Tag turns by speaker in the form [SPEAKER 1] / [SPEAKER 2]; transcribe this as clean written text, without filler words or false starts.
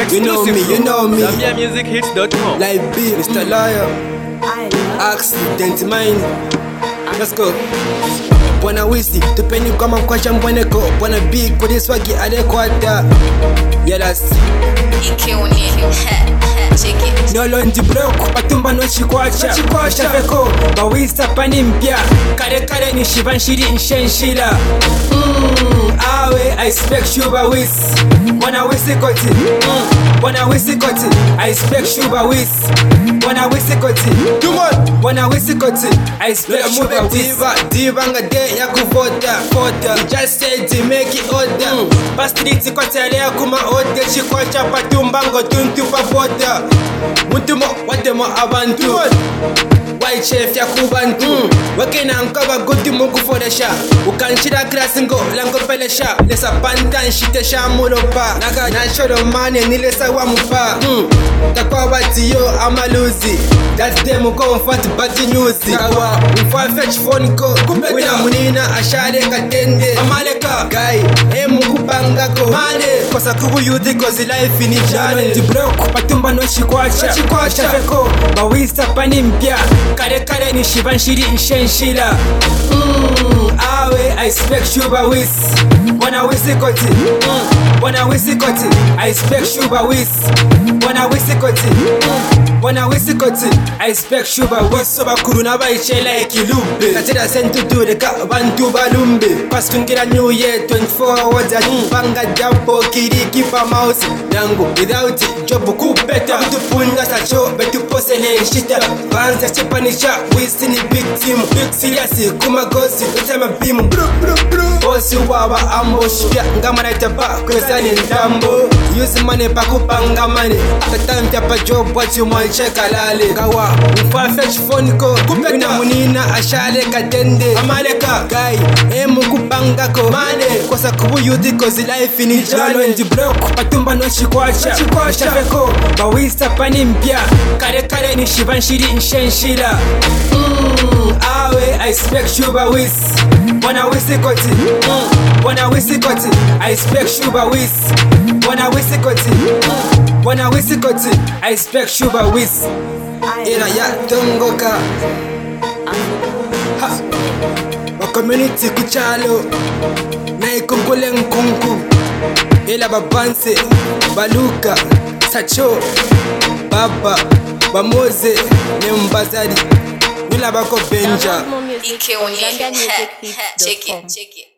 [SPEAKER 1] Exclusive
[SPEAKER 2] you know me.
[SPEAKER 1] ZambiaMusicHits.com.
[SPEAKER 2] Live B, Mr. Lawyer. Accident mine. Let's go. Bwana wisi, tupeni kama mkwacha mbweneko. Bwana B, kodi swagi adekwata. Yelas
[SPEAKER 3] Ikeoni, check it.
[SPEAKER 2] Nolo ndi broke, patumba no chikwacha. Chafeko, bawisa pani mpya. Kare ni shibanshiri nshenshila. Awe, I expect shuba wis. Bwana wisi koti. Bwana wisi koti. I expect shuba wis. Bwana wisi koti. Bwana wisi koti. I expect shuba wis. Diva nga day ya kuvota. You just said to make it order. Pastriti kote alea kuma order. Chikwacha patumba ngo tuntu papota. Mutumo watemo abantu. White chef ya kubantu. Wakena nkaba guti mungu fodesha. Ukanchira klasi ngo lango pelesha. Lesa pantan shite sha mulopa. Naga nashoro mane nilesa wa mupa. Takwa bati yo amaluzi. That's them comfort bati nyuzi. Kawa fetch phone ko. Wina munina ashale katende. Amaleka guy mungu banga ko. Mane kosa kubu yuti kozi life ni jane. Ndi broke patumba no chikwacha. Chafeko bawisa pani mpya. Kare ni shibanshiri nshenshila. Awe I expect shuba wis. Bwana wisi koti. Bwana wisi koti. I expect shuba wis. Bwana wisi koti. Bwana wisi koti. I expect shuba wis. Soba kuruna baichela ekilube. Katira sentu dureka bantu balumbe. Pastungira new year 24 hours at banga jampo kiriki pa mouse. Dango without it job kupeta. Bitu punga sacho betu posele shita. Banza chipanisha wisi ni big team. Big serious kuma gosi utema bimu. Bosi wawa ambush ya ngamana itaba kwesani ndambo. Use money pakupanga money. Akatamta pa job what you want check alale. Kawa fetch phone ko. Wina munina ashale katende. Amaleka guy mungu banga ko. Mane kosa kubu yuti kozi life ni jalo. Ndi broke patumba no chikwacha. Chafeko bawisa pani mpya. Kare ni shibanshiri nshenshila. Awe I expect shuba wis. Bwana wisi koti. Bwana wisi koti. I expect shuba wis. Bwana wisi koti. Bwana wisi koti. I expect shuba wis. Ira ya tongoka. Wa community kuchalo. Na ikongole nkunku. Ila babanse. Baluka. Sacho. Baba. Bamoze. Nembazari. Nila bako benja.
[SPEAKER 3] Ikeoni, check it.